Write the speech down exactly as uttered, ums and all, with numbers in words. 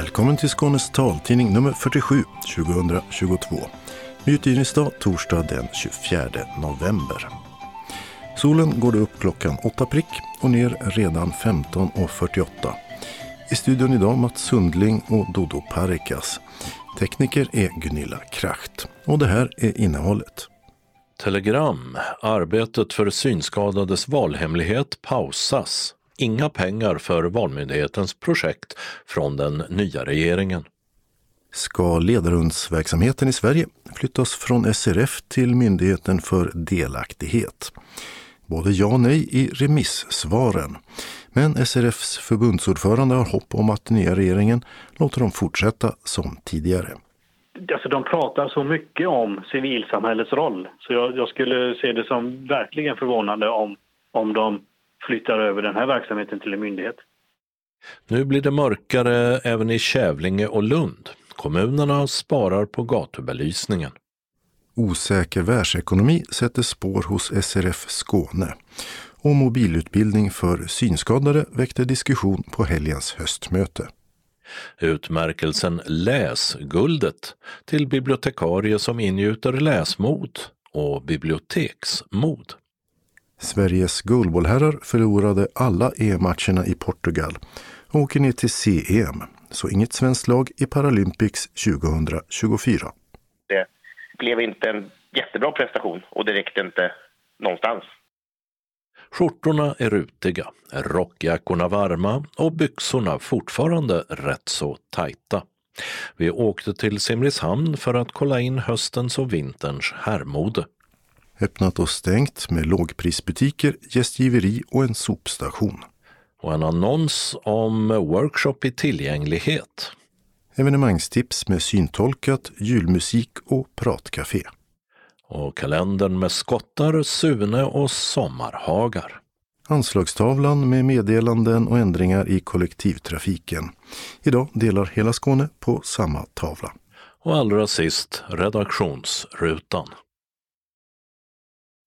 Välkommen till Skånes taltidning nummer fyrtiosju tjugohundratjugotvå. Med utgivningsdag torsdag den tjugofjärde november. Solen går upp klockan åtta prick och ner redan femton och fyrtioåtta. I studion idag Mats Sundling och Dodo Parikas. Tekniker är Gunilla Kracht. Och det här är innehållet. Telegram. Arbetet för synskadades valhemlighet pausas. Inga pengar för Valmyndighetens projekt från den nya regeringen. Ska ledarhundsverksamheten i Sverige flyttas från S R F till Myndigheten för delaktighet? Både ja och nej i remissvaren. Men S R Fs förbundsordförande har hopp om att den nya regeringen låter dem fortsätta som tidigare. Alltså de pratar så mycket om civilsamhällets roll, så jag, jag skulle se det som verkligen förvånande om, om de flyttar över den här verksamheten till en myndighet. Nu blir det mörkare även i Kävlinge och Lund. Kommunerna sparar på gatubelysningen. Osäker världsekonomi sätter spår hos S R F Skåne. Och mobilutbildning för synskadade väckte diskussion på helgens höstmöte. Utmärkelsen Läsguldet till bibliotekarie som ingjuter läsmod och biblioteksmod. Sveriges goalballherrar förlorade alla E M-matcherna i Portugal och åker ner till C M. Så inget svenskt lag i Paralympics tjugohundratjugofyra. Det blev inte en jättebra prestation och det räckte inte någonstans. Skjortorna är rutiga, rockjackorna varma och byxorna fortfarande rätt så tajta. Vi åkte till Simrishamn för att kolla in höstens och vinterns herrmode. Öppnat och stängt med lågprisbutiker, gästgiveri och en sopstation. Och en annons om workshop i tillgänglighet. Evenemangstips med syntolkat, julmusik och pratcafé. Och kalendern med skottar, Sune och sommarhagar. Anslagstavlan med meddelanden och ändringar i kollektivtrafiken. Idag delar hela Skåne på samma tavla. Och allra sist redaktionsrutan.